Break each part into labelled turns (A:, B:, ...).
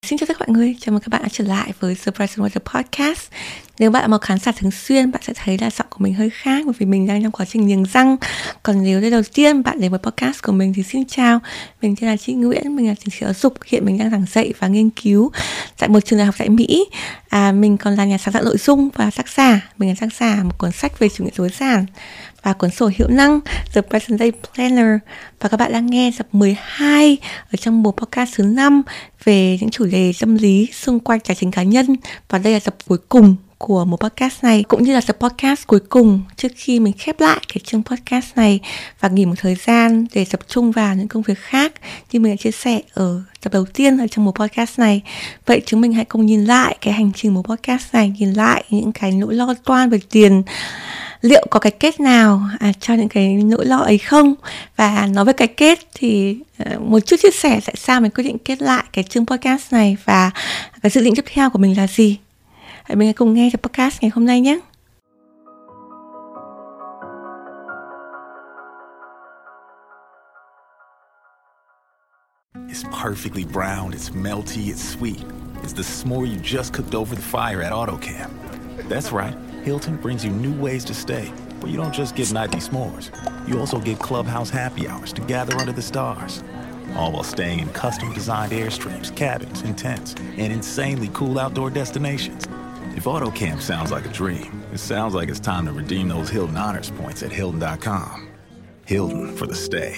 A: Xin chào tất cả mọi người, chào mừng các bạn đã trở lại với The Bright and Water Podcast. Nếu bạn là một khán giả thường xuyên, bạn sẽ thấy là giọng của mình hơi khác bởi vì mình đang trong quá trình niềng răng. Còn nếu đây đầu tiên bạn đến với podcast của mình thì xin chào. Mình tên là Chị Nguyễn, mình là tiến sĩ giáo dục. Hiện mình đang giảng dạy và nghiên cứu tại một trường đại học tại Mỹ. Mình còn là nhà sáng tạo nội dung và tác giả. Mình là tác giả một cuốn sách về chủ nghĩa tối giản và cuốn sổ hiệu năng The Present Day Planner. Và các bạn đang nghe tập 12 ở trong bộ podcast thứ 5 về những chủ đề tâm lý xung quanh tài chính cá nhân. Và đây là tập cuối cùng của một podcast này, cũng như là tập podcast cuối cùng trước khi mình khép lại cái chương podcast này và nghỉ một thời gian để tập trung vào những công việc khác như mình đã chia sẻ ở tập đầu tiên ở trong một podcast này. Vậy chúng mình hãy cùng nhìn lại cái hành trình một podcast này, nhìn lại những cái nỗi lo toan về tiền, liệu có cái kết nào cho những cái nỗi lo ấy không. Và nói về cái kết thì một chút chia sẻ tại sao mình quyết định kết lại cái chương podcast này và cái dự định tiếp theo của mình là gì. Hãy mình cùng nghe tập podcast ngày hôm nay nhé.
B: It's perfectly brown, it's melty, it's sweet. It's the s'more you just cooked over the fire at AutoCamp. That's right, Hilton brings you new ways to stay, where you don't just get nightly s'mores. You also get clubhouse happy hours to gather under the stars, all while staying in custom-designed airstreams, cabins, and tents, and insanely cool outdoor destinations. If AutoCamp sounds like a dream, it sounds like it's time to redeem those Hilton Honors points at Hilton.com. Hilton for the stay.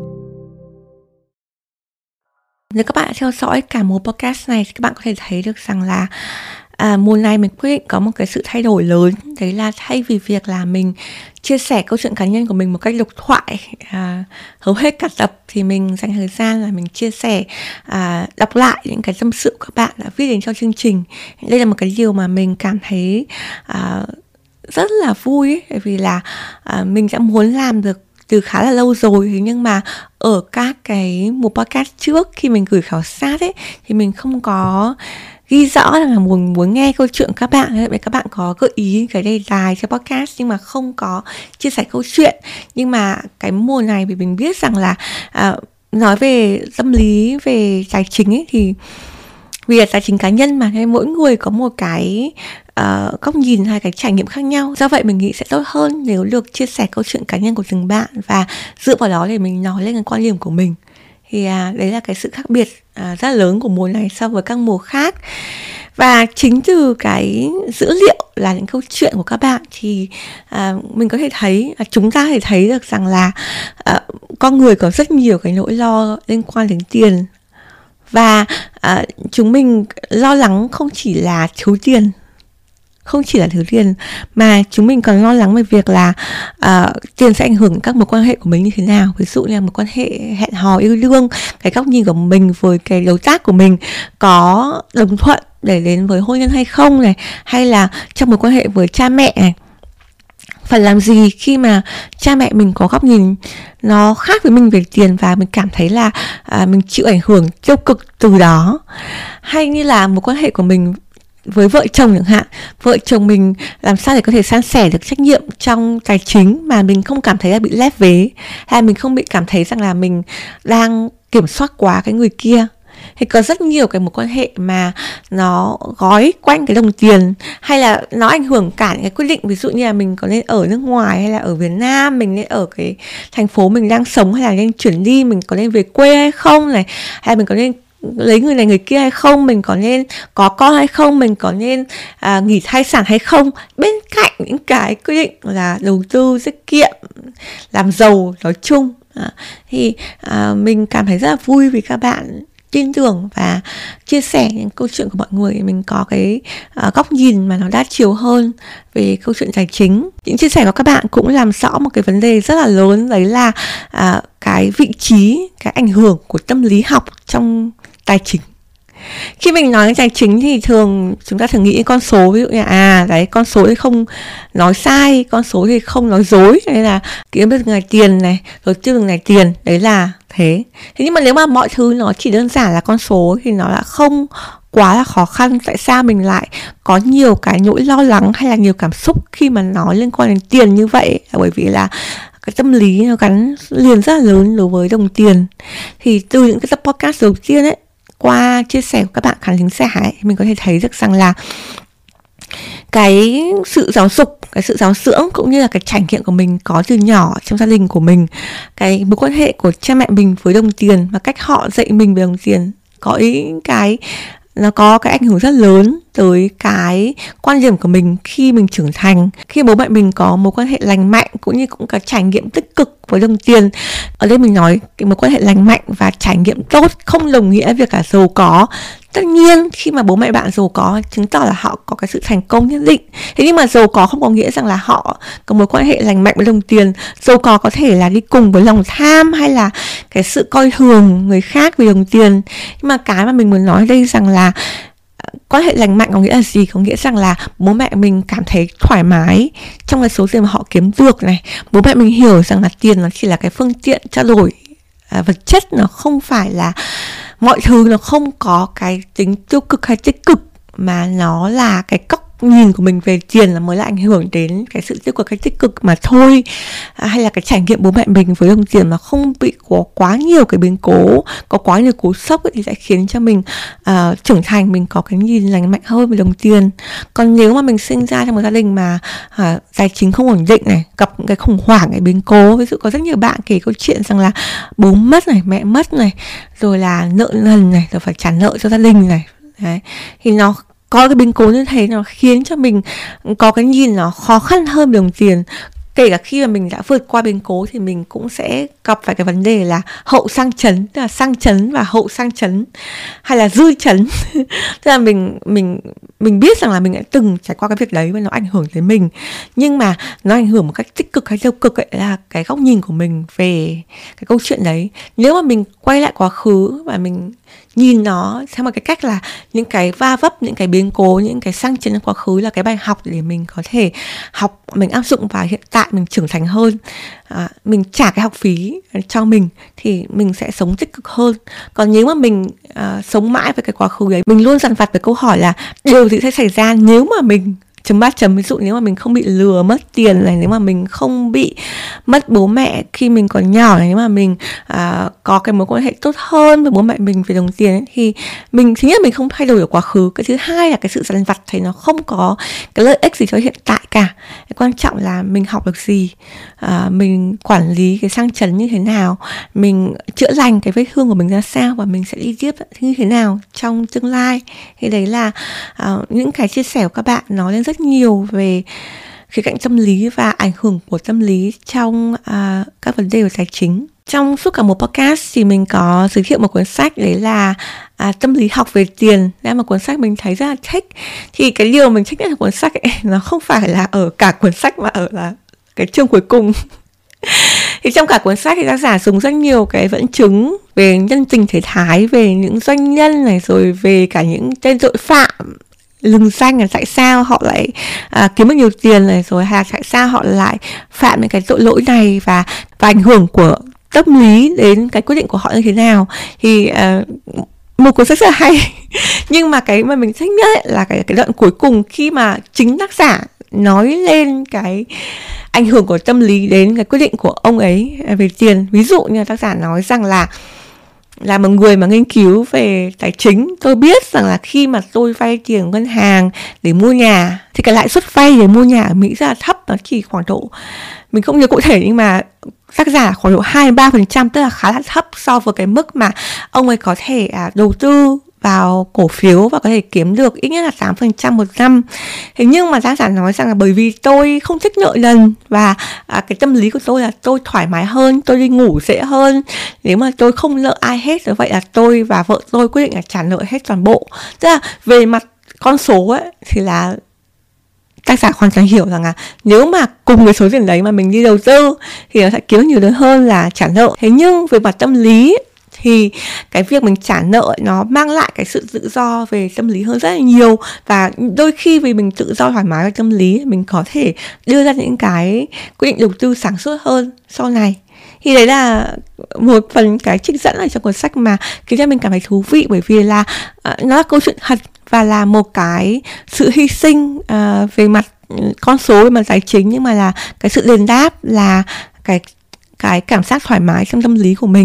A: Nếu các bạn theo dõi cả một podcast này thì các bạn có thể thấy được rằng là mùa này mình quyết định có một cái sự thay đổi lớn. Đấy là thay vì việc là mình chia sẻ câu chuyện cá nhân của mình một cách độc thoại hầu hết cả tập, thì mình dành thời gian là mình chia sẻ, đọc lại những cái tâm sự các bạn đã viết đến cho chương trình. Đây là một cái điều mà mình cảm thấy rất là vui ấy, bởi vì là mình đã muốn làm được từ khá là lâu rồi. Thế nhưng mà ở các cái một podcast trước khi mình gửi khảo sát ấy thì mình không có ghi rõ là muốn nghe câu chuyện các bạn. Vậy các bạn có gợi ý cái đề tài cho podcast nhưng mà không có chia sẻ câu chuyện. Nhưng mà cái mùa này vì mình biết rằng là nói về tâm lý, về tài chính ấy, thì vì là tài chính cá nhân mà nên mỗi người có một cái góc nhìn hay cái trải nghiệm khác nhau. Do vậy mình nghĩ sẽ tốt hơn nếu được chia sẻ câu chuyện cá nhân của từng bạn và dựa vào đó để mình nói lên cái quan điểm của mình. Thì đấy là cái sự khác biệt rất là lớn của mùa này so với các mùa khác. Và chính từ cái dữ liệu là những câu chuyện của các bạn thì mình có thể thấy, chúng ta có thể thấy được rằng là con người có rất nhiều cái nỗi lo liên quan đến tiền. Và chúng mình lo lắng không chỉ là thiếu tiền, mà chúng mình còn lo lắng về việc là tiền sẽ ảnh hưởng các mối quan hệ của mình như thế nào. Ví dụ như là mối quan hệ hẹn hò, yêu đương, cái góc nhìn của mình với cái đối tác của mình có đồng thuận để đến với hôn nhân hay không này, hay là trong mối quan hệ với cha mẹ này, phải làm gì khi mà cha mẹ mình có góc nhìn nó khác với mình về tiền và mình cảm thấy là mình chịu ảnh hưởng tiêu cực từ đó. Hay như là mối quan hệ của mình với vợ chồng chẳng hạn, vợ chồng mình làm sao để có thể san sẻ được trách nhiệm trong tài chính mà mình không cảm thấy là bị lép vế, hay mình không bị cảm thấy rằng là mình đang kiểm soát quá cái người kia. Thì có rất nhiều cái mối quan hệ mà nó gói quanh cái đồng tiền, hay là nó ảnh hưởng cả những cái quyết định, ví dụ như là mình có nên ở nước ngoài hay là ở Việt Nam, mình nên ở cái thành phố mình đang sống hay là nên chuyển đi, mình có nên về quê hay không này, hay mình có nên lấy người này người kia hay không, mình có nên có con hay không, mình có nên nghỉ thai sản hay không, bên cạnh những cái quyết định là đầu tư, tiết kiệm, làm giàu nói chung. Thì mình cảm thấy rất là vui vì các bạn tin tưởng và chia sẻ những câu chuyện của mọi người. Mình có cái góc nhìn mà nó đa chiều hơn về câu chuyện tài chính. Những chia sẻ của các bạn cũng làm rõ một cái vấn đề rất là lớn, đấy là cái vị trí, cái ảnh hưởng của tâm lý học trong tài chính. Khi mình nói đến tài chính thì chúng ta thường nghĩ đến con số, ví dụ như đấy, con số thì không nói sai, con số thì không nói dối, nên là kiếm được ngày tiền này, rồi tiêu được ngày tiền, đấy là thế. Thế nhưng mà nếu mà mọi thứ nó chỉ đơn giản là con số thì nó là không quá là khó khăn. Tại sao mình lại có nhiều cái nỗi lo lắng hay là nhiều cảm xúc khi mà nói liên quan đến tiền như vậy? Bởi vì là cái tâm lý nó gắn liền rất là lớn đối với đồng tiền. Thì từ những cái tập podcast đầu tiên ấy, qua chia sẻ của các bạn khán thính giả ấy, mình có thể thấy được rằng là cái sự giáo dục, cái sự giáo dưỡng cũng như là cái trải nghiệm của mình có từ nhỏ trong gia đình của mình, cái mối quan hệ của cha mẹ mình với đồng tiền và cách họ dạy mình về đồng tiền nó có cái ảnh hưởng rất lớn tới cái quan điểm của mình khi mình trưởng thành. Khi bố mẹ mình có mối quan hệ lành mạnh cũng như cũng có trải nghiệm tích cực với đồng tiền. Ở đây mình nói cái mối quan hệ lành mạnh và trải nghiệm tốt không đồng nghĩa việc là giàu có. Tất nhiên khi mà bố mẹ bạn giàu có chứng tỏ là họ có cái sự thành công nhất định. Thế nhưng mà giàu có không có nghĩa rằng là họ có mối quan hệ lành mạnh với đồng tiền. Giàu có thể là đi cùng với lòng tham hay là cái sự coi thường người khác vì đồng tiền. Nhưng mà cái mà mình muốn nói đây rằng là quan hệ lành mạnh có nghĩa là gì? Có nghĩa rằng là bố mẹ mình cảm thấy thoải mái trong cái số tiền mà họ kiếm được này. Bố mẹ mình hiểu rằng là tiền nó chỉ là cái phương tiện trao đổi vật chất, nó không phải là mọi thứ, nó không có cái tính tiêu cực hay tích cực, mà nó là cái góc nhìn của mình về tiền là mới là ảnh hưởng đến cái sự tiêu cực hay tích cực mà thôi. Hay là cái trải nghiệm bố mẹ mình với đồng tiền mà không bị có quá nhiều cái biến cố, có quá nhiều cú sốc ấy, thì sẽ khiến cho mình trưởng thành, mình có cái nhìn lành mạnh hơn về đồng tiền. Còn nếu mà mình sinh ra trong một gia đình mà tài chính không ổn định này, gặp cái khủng hoảng, cái biến cố, ví dụ có rất nhiều bạn kể câu chuyện rằng là bố mất này, mẹ mất này, rồi là nợ nần này, rồi phải trả nợ cho gia đình này. Đấy. Thì nó có cái biến cố như thế, nó khiến cho mình có cái nhìn nó khó khăn hơn về đồng tiền. Kể cả khi mà mình đã vượt qua biến cố thì mình cũng sẽ gặp phải cái vấn đề là hậu sang chấn, tức là sang chấn và hậu sang chấn, hay là dư chấn. Tức là mình biết rằng là mình đã từng trải qua cái việc đấy và nó ảnh hưởng tới mình. Nhưng mà nó ảnh hưởng một cách tích cực hay tiêu cực ấy, là cái góc nhìn của mình về cái câu chuyện đấy. Nếu mà mình quay lại quá khứ và mình nhìn nó theo một cái cách là những cái va vấp, những cái biến cố, những cái sang chấn quá khứ là cái bài học để mình có thể học, mình áp dụng vào hiện tại, mình trưởng thành hơn, mình trả cái học phí cho mình thì mình sẽ sống tích cực hơn. Còn nếu mà mình sống mãi với cái quá khứ đấy, mình luôn dằn vặt với câu hỏi là điều gì sẽ xảy ra nếu mà mình ví dụ nếu mà mình không bị lừa mất tiền này, nếu mà mình không bị mất bố mẹ khi mình còn nhỏ này, nếu mà mình có cái mối quan hệ tốt hơn với bố mẹ mình về đồng tiền ấy, thì mình thứ nhất mình không thay đổi được quá khứ, cái thứ hai là cái sự dằn vặt thì nó không có cái lợi ích gì cho hiện tại cả. Cái quan trọng là mình học được gì, mình quản lý cái sang chấn như thế nào, mình chữa lành cái vết thương của mình ra sao, và mình sẽ đi tiếp như thế nào trong tương lai. Thì đấy là những cái chia sẻ của các bạn nói lên rất nhiều về khía cạnh tâm lý và ảnh hưởng của tâm lý trong các vấn đề về tài chính. Trong suốt cả một podcast thì mình có giới thiệu một cuốn sách, đấy là Tâm lý học về tiền. Đây là một cuốn sách mình thấy rất là thích. Thì cái điều mình thích nhất của cuốn sách ấy, nó không phải là ở cả cuốn sách mà ở là cái chương cuối cùng. Thì trong cả cuốn sách thì tác giả dùng rất nhiều cái dẫn chứng về nhân tình thế thái, về những doanh nhân này, rồi về cả những tên tội phạm lừng danh là tại sao họ lại kiếm được nhiều tiền này, rồi hay là tại sao họ lại phạm những cái tội lỗi này, và ảnh hưởng của tâm lý đến cái quyết định của họ như thế nào. Thì một cuốn sách rất là hay. Nhưng mà cái mà mình thích nhất là cái đoạn cuối cùng, khi mà chính tác giả nói lên cái ảnh hưởng của tâm lý đến cái quyết định của ông ấy về tiền. Ví dụ như là tác giả nói rằng là một người mà nghiên cứu về tài chính, tôi biết rằng là khi mà tôi vay tiền ngân hàng để mua nhà thì cái lãi suất vay để mua nhà ở Mỹ rất là thấp, nó chỉ khoảng độ, mình không nhớ cụ thể nhưng mà tác giả khoảng độ 2-3%, tức là khá là thấp so với cái mức mà ông ấy có thể đầu tư vào cổ phiếu và có thể kiếm được ít nhất là 8% một năm. Thế nhưng mà tác giả nói rằng là bởi vì tôi không thích nợ nần, và cái tâm lý của tôi là tôi thoải mái hơn, tôi đi ngủ dễ hơn nếu mà tôi không nợ ai hết. Rồi vậy là tôi và vợ tôi quyết định là trả nợ hết toàn bộ. Tức là về mặt con số ấy, thì là tác giả hoàn toàn hiểu rằng là nếu mà cùng cái số tiền đấy mà mình đi đầu tư thì nó sẽ kiếm nhiều hơn là trả nợ. Thế nhưng về mặt tâm lý thì cái việc mình trả nợ nó mang lại cái sự tự do về tâm lý hơn rất là nhiều. Và đôi khi vì mình tự do thoải mái về tâm lý, mình có thể đưa ra những cái quyết định đầu tư sáng suốt hơn sau này. Thì đấy là một phần cái trích dẫn ở trong cuốn sách mà khiến cho mình cảm thấy thú vị, bởi vì là nó là câu chuyện thật và là một cái sự hy sinh về mặt con số, về mặt tài chính, nhưng mà là cái sự đền đáp là cái cảm giác thoải mái trong tâm lý của mình.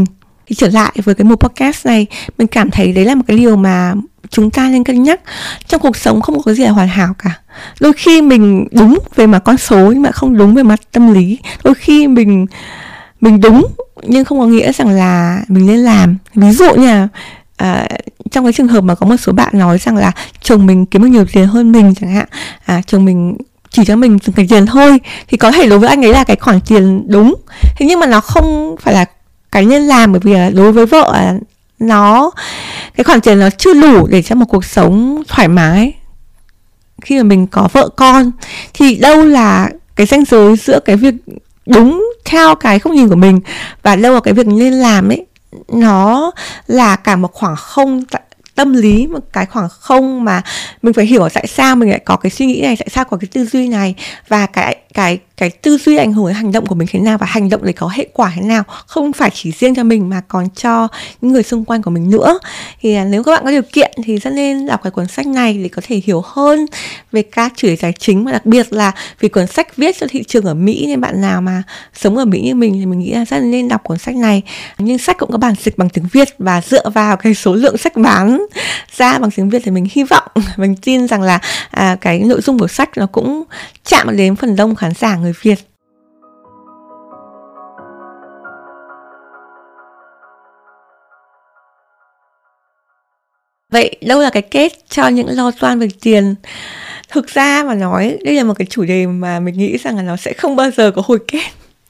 A: Thì trở lại với cái mục podcast này, mình cảm thấy đấy là một cái điều mà chúng ta nên cân nhắc. Trong cuộc sống không có gì là hoàn hảo cả. Đôi khi mình đúng về mặt con số nhưng mà không đúng về mặt tâm lý. Đôi khi mình đúng nhưng không có nghĩa rằng là mình nên làm. Ví dụ như là trong cái trường hợp mà có một số bạn nói rằng là chồng mình kiếm được nhiều tiền hơn mình chẳng hạn, chồng mình chỉ cho mình từng cái tiền thôi, thì có thể đối với anh ấy là cái khoản tiền đúng, thế nhưng mà nó không phải là cái nên làm, bởi vì là đối với vợ cái khoản tiền nó chưa đủ để cho một cuộc sống thoải mái. Khi mà mình có vợ con thì đâu là cái ranh giới giữa cái việc đúng theo cái góc nhìn của mình và đâu là cái việc nên làm ấy. Nó là cả một khoảng không tâm lý, một cái khoảng không mà mình phải hiểu tại sao mình lại có cái suy nghĩ này, tại sao có cái tư duy này, và cái tư duy ảnh hưởng đến hành động của mình thế nào, và hành động đấy có hệ quả thế nào, không phải chỉ riêng cho mình mà còn cho những người xung quanh của mình nữa. Thì nếu các bạn có điều kiện thì rất nên đọc cái cuốn sách này để có thể hiểu hơn về các chủ đề tài chính, và đặc biệt là vì cuốn sách viết cho thị trường ở Mỹ, nên bạn nào mà sống ở Mỹ như mình thì mình nghĩ là rất nên đọc cuốn sách này. Nhưng sách cũng có bản dịch bằng tiếng Việt, và dựa vào cái số lượng sách bán ra bằng tiếng Việt thì mình hy vọng, mình tin rằng là cái nội dung của sách nó cũng chạm đến phần đông khán giả người Việt. Vậy đâu là cái kết cho những lo toan về tiền? Thực ra mà nói, đây là một cái chủ đề mà mình nghĩ rằng là nó sẽ không bao giờ có hồi kết.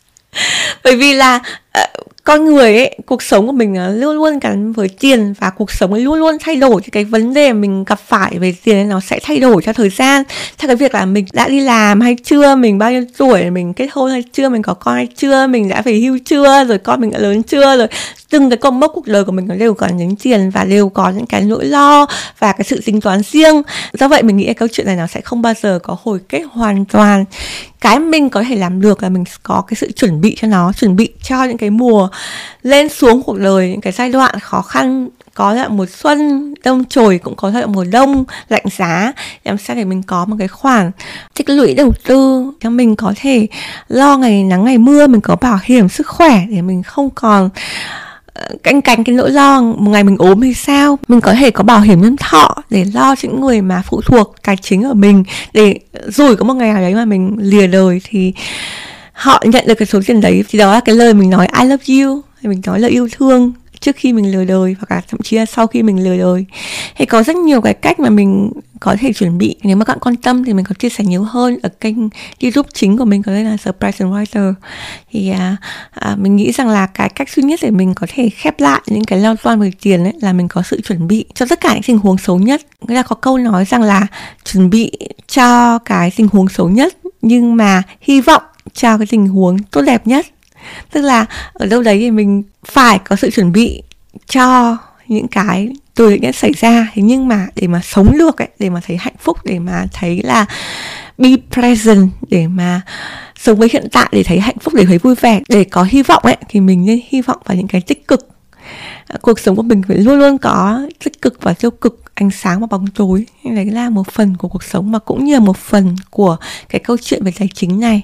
A: Bởi vì là con người ấy, cuộc sống của mình luôn luôn gắn với tiền, và cuộc sống ấy luôn luôn thay đổi. Thì cái vấn đề mình gặp phải về tiền ấy, nó sẽ thay đổi theo thời gian, theo cái việc là mình đã đi làm hay chưa, mình bao nhiêu tuổi, mình kết hôn hay chưa, mình có con hay chưa, mình đã về hưu chưa, rồi con mình đã lớn chưa, rồi từng cái cột mốc cuộc đời của mình nó đều có những tiền và đều có những cái nỗi lo và cái sự tính toán riêng. Do vậy mình nghĩ câu chuyện này nó sẽ không bao giờ có hồi kết hoàn toàn. Cái mình có thể làm được là mình có cái sự chuẩn bị cho nó, chuẩn bị cho những cái mùa lên xuống cuộc đời, những cái giai đoạn khó khăn, có giai đoạn mùa xuân đông trồi, cũng có giai đoạn mùa đông lạnh giá, làm sao để mình có một cái khoản tích lũy đầu tư cho mình có thể lo ngày nắng ngày mưa, mình có bảo hiểm sức khỏe để mình không còn canh cái nỗi lo một ngày mình ốm hay sao. Mình có thể có bảo hiểm nhân thọ để lo cho những người mà phụ thuộc tài chính ở mình, để rồi có một ngày nào đấy mà mình lìa đời thì họ nhận được cái số tiền đấy. Thì đó là cái lời mình nói I love you, mình nói lời yêu thương trước khi mình lìa đời, hoặc là thậm chí là sau khi mình lìa đời. Thì có rất nhiều cái cách mà mình có thể chuẩn bị. Nếu mà các bạn quan tâm thì mình có chia sẻ nhiều hơn ở kênh YouTube chính của mình, có tên là The Present Writer. Thì mình nghĩ rằng là cái cách duy nhất để mình có thể khép lại những cái lo toan về tiền ấy là mình có sự chuẩn bị cho tất cả những tình huống xấu nhất. Nghĩa là có câu nói rằng là chuẩn bị cho cái tình huống xấu nhất, nhưng mà hy vọng cho cái tình huống tốt đẹp nhất. Tức là ở đâu đấy thì mình phải có sự chuẩn bị cho những cái tồi tệ nhất xảy ra. Thế nhưng mà để mà sống được ấy, để mà thấy hạnh phúc, để mà thấy là be present, để mà sống với hiện tại, để thấy hạnh phúc, để thấy vui vẻ, để có hy vọng ấy, thì mình nên hy vọng vào những cái tích cực. Cuộc sống của mình phải luôn luôn có tích cực và tiêu cực, ánh sáng và bóng tối. Đấy là một phần của cuộc sống, mà cũng như là một phần của cái câu chuyện về tài chính này.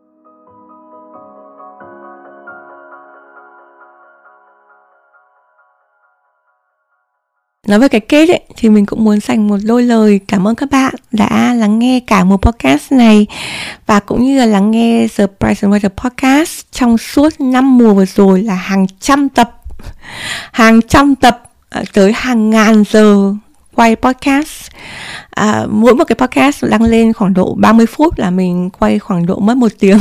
A: Nói về cái kết ấy, thì mình cũng muốn dành một đôi lời cảm ơn các bạn đã lắng nghe cả một podcast này, và cũng như là lắng nghe The Present Writer Podcast trong suốt 5 mùa vừa rồi, là hàng trăm tập tới hàng ngàn giờ quay podcast. Mỗi một cái podcast đăng lên khoảng độ 30 phút là mình quay khoảng độ mất 1 tiếng.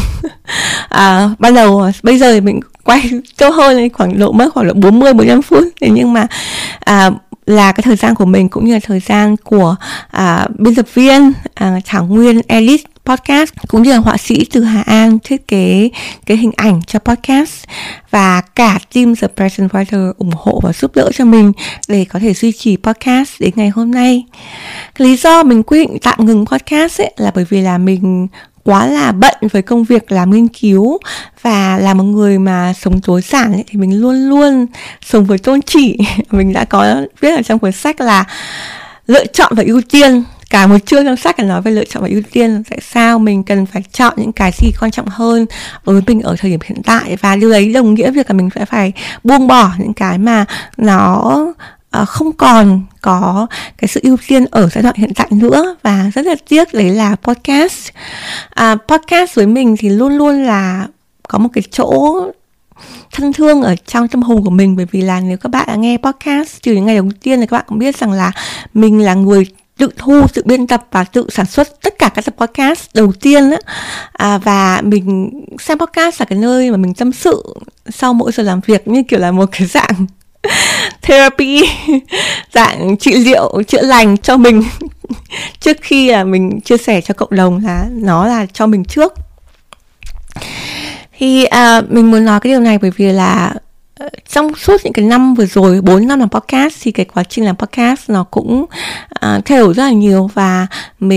A: Bây giờ mình quay lâu hơn, khoảng độ 40-45 phút. Thế nhưng mà là cái thời gian của mình cũng như là thời gian của biên tập viên Thảo Nguyên edit podcast, cũng như là họa sĩ Từ Hà An thiết kế cái hình ảnh cho podcast, và cả team The Present Writer ủng hộ và giúp đỡ cho mình để có thể duy trì podcast đến ngày hôm nay. Cái lý do mình quyết định tạm ngừng podcast ấy là bởi vì là mình quá là bận với công việc làm nghiên cứu, và là một người mà sống tối giản ấy, thì mình luôn luôn sống với tôn chỉ. Mình đã có viết ở trong cuốn sách là lựa chọn và ưu tiên. cả một chương trong sách là nói về lựa chọn và ưu tiên, tại sao mình cần phải chọn những cái gì quan trọng hơn đối với mình ở thời điểm hiện tại, và điều đấy đồng nghĩa việc là mình sẽ phải buông bỏ những cái mà nó không còn có cái sự ưu tiên ở giai đoạn hiện tại nữa. Và rất là tiếc đấy là podcast. Podcast với mình thì luôn luôn là có một cái chỗ thân thương ở trong tâm hồn của mình, bởi vì là nếu các bạn đã nghe podcast từ những ngày đầu tiên thì các bạn cũng biết rằng là mình là người tự thu, tự biên tập và tự sản xuất tất cả các tập podcast đầu tiên á. Và mình xem podcast là cái nơi mà mình tâm sự sau mỗi giờ làm việc, như kiểu là một cái dạng therapy, dạng trị liệu, chữa lành cho mình trước khi là mình chia sẻ cho cộng đồng, là nó là cho mình trước. Thì mình muốn nói cái điều này bởi vì là trong suốt những cái năm vừa rồi, 4 năm làm podcast, thì cái quá trình làm podcast nó cũng thay đổi rất là nhiều. Và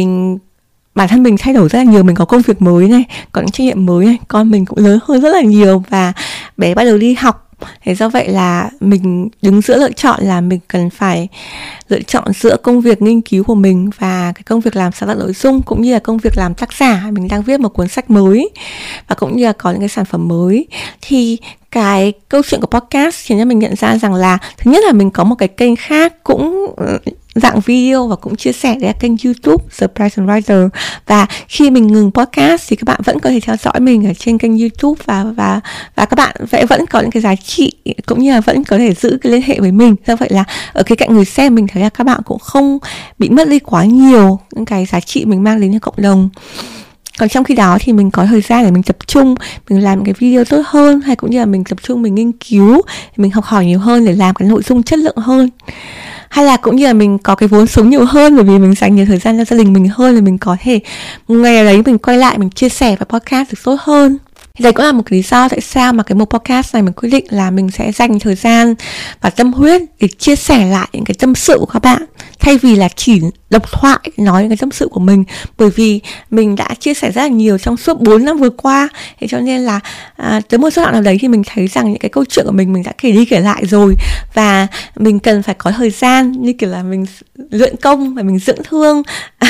A: bản thân mình thay đổi rất là nhiều. Mình có công việc mới này, có những trách nhiệm mới này, con mình cũng lớn hơn rất là nhiều, và bé bắt đầu đi học. Thế do vậy là mình đứng giữa lựa chọn là mình cần phải lựa chọn giữa công việc nghiên cứu của mình và cái công việc làm sáng tạo nội dung, cũng như là công việc làm tác giả. Mình đang viết một cuốn sách mới và cũng như là có những cái sản phẩm mới. Thì cái câu chuyện của podcast khiến cho mình nhận ra rằng là thứ nhất là mình có một cái kênh khác cũng dạng video và cũng chia sẻ, đấy là kênh YouTube The Present Writer. Và khi mình ngừng podcast thì các bạn vẫn có thể theo dõi mình ở trên kênh YouTube, và các bạn vẫn có những cái giá trị, cũng như là vẫn có thể giữ cái liên hệ với mình. Do vậy là ở cái cạnh người xem, mình thấy là các bạn cũng không bị mất đi quá nhiều những cái giá trị mình mang đến cho cộng đồng. Còn trong khi đó thì mình có thời gian để mình tập trung, mình làm cái video tốt hơn, hay cũng như là mình tập trung mình nghiên cứu, mình học hỏi nhiều hơn để làm cái nội dung chất lượng hơn. Hay là cũng như là mình có cái vốn sống nhiều hơn, bởi vì mình dành nhiều thời gian cho gia đình mình hơn, thì mình có thể một ngày nào đấy mình quay lại mình chia sẻ và podcast được tốt hơn. Thì đấy cũng là một cái lý do tại sao mà cái mục podcast này mình quyết định là mình sẽ dành thời gian và tâm huyết để chia sẻ lại những cái tâm sự của các bạn, thay vì là chỉ độc thoại nói những cái tâm sự của mình. Bởi vì mình đã chia sẻ rất là nhiều trong suốt 4 năm vừa qua, thế cho nên là tới một giai đoạn nào đấy thì mình thấy rằng những cái câu chuyện của mình đã kể đi kể lại rồi, và mình cần phải có thời gian, như kiểu là mình luyện công và mình dưỡng thương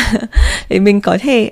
A: để mình có thể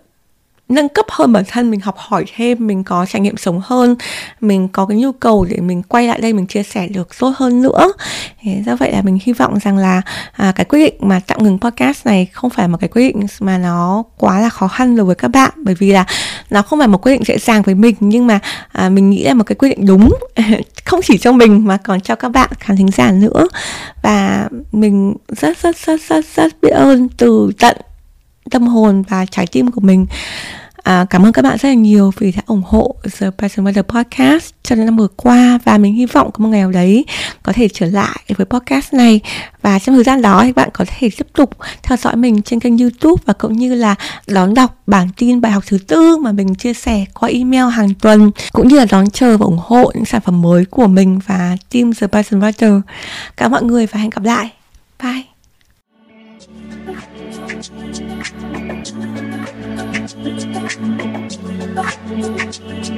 A: nâng cấp hơn bản thân, mình học hỏi thêm, mình có trải nghiệm sống hơn, mình có cái nhu cầu để mình quay lại đây mình chia sẻ được tốt hơn nữa. Do vậy là mình hy vọng rằng là cái quyết định mà tạm ngừng podcast này không phải một cái quyết định mà nó quá là khó khăn đối với các bạn, bởi vì là nó không phải một quyết định dễ dàng với mình, nhưng mà mình nghĩ là một cái quyết định đúng không chỉ cho mình mà còn cho các bạn khán thính giả nữa. Và mình rất biết ơn từ tận tâm hồn và trái tim của mình. Cảm ơn các bạn rất là nhiều vì đã ủng hộ The Present Writer Podcast trong năm vừa qua, và mình hy vọng có một ngày nào đấy có thể trở lại với podcast này. Và trong thời gian đó thì bạn có thể tiếp tục theo dõi mình trên kênh YouTube, và cũng như là đón đọc bản tin bài học thứ 4 mà mình chia sẻ qua email hàng tuần, cũng như là đón chờ và ủng hộ những sản phẩm mới của mình và team The Present Writer. Cảm ơn mọi người và hẹn gặp lại. Bye. Thank you.